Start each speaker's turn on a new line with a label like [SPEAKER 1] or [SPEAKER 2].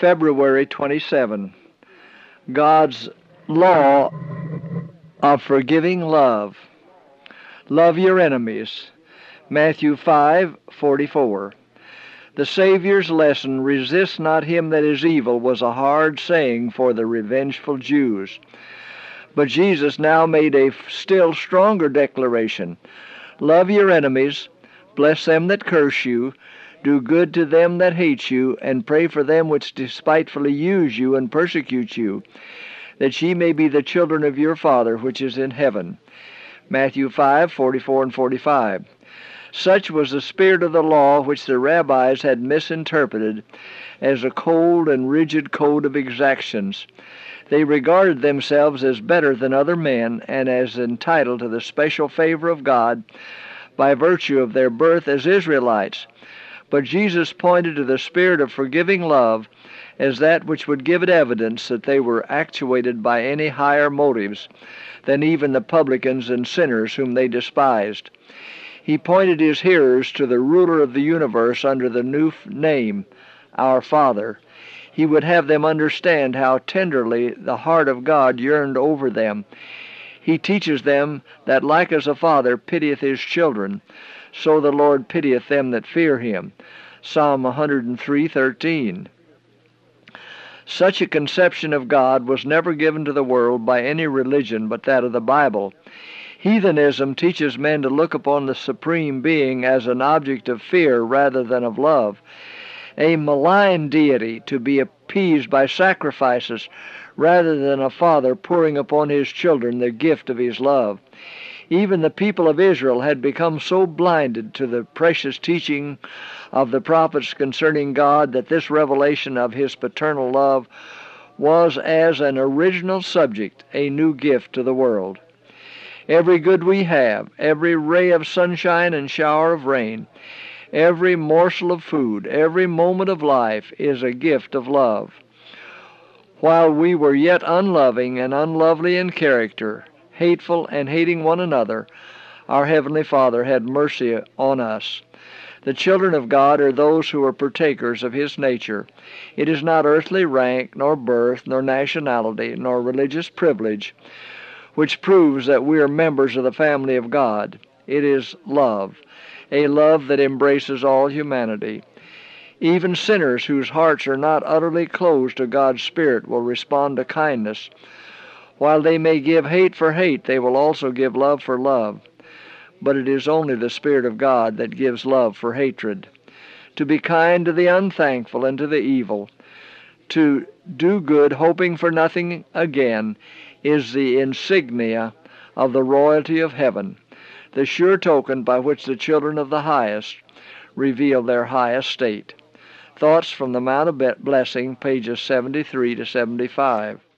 [SPEAKER 1] February 27. God's law of forgiving love. Love your enemies. Matthew 5:44. The Savior's lesson, "Resist not him that is evil," was a hard saying for the revengeful Jews. But Jesus now made a still stronger declaration. Love your enemies, bless them that curse you, do good to them that hate you, and pray for them which despitefully use you and persecute you, that ye may be the children of your Father which is in heaven. Matthew 5:44 and 45. Such was the spirit of the law which the rabbis had misinterpreted as a cold and rigid code of exactions. They regarded themselves as better than other men and as entitled to the special favor of God by virtue of their birth as Israelites. But Jesus pointed to the spirit of forgiving love as that which would give it evidence that they were actuated by any higher motives than even the publicans and sinners whom they despised. He pointed his hearers to the ruler of the universe under the new name, our Father. He would have them understand how tenderly the heart of God yearned over them. He teaches them that like as a father pitieth his children, so the Lord pitieth them that fear him. Psalm 103:13. Such a conception of God was never given to the world by any religion but that of the Bible. Heathenism teaches men to look upon the Supreme Being as an object of fear rather than of love, a malign deity to be appeased by sacrifices rather than a father pouring upon his children the gift of his love. Even the people of Israel had become so blinded to the precious teaching of the prophets concerning God that this revelation of his paternal love was as an original subject a new gift to the world. Every good we have, every ray of sunshine and shower of rain, every morsel of food, every moment of life is a gift of love. While we were yet unloving and unlovely in character, hateful and hating one another, our Heavenly Father had mercy on us. The children of God are those who are partakers of His nature. It is not earthly rank, nor birth, nor nationality, nor religious privilege, which proves that we are members of the family of God. It is love, a love that embraces all humanity. Even sinners whose hearts are not utterly closed to God's Spirit will respond to kindness. While they may give hate for hate, they will also give love for love. But it is only the Spirit of God that gives love for hatred. To be kind to the unthankful and to the evil, to do good hoping for nothing again, is the insignia of the royalty of heaven, the sure token by which the children of the highest reveal their high estate. Thoughts from the Mount of Blessing, pages 73 to 75.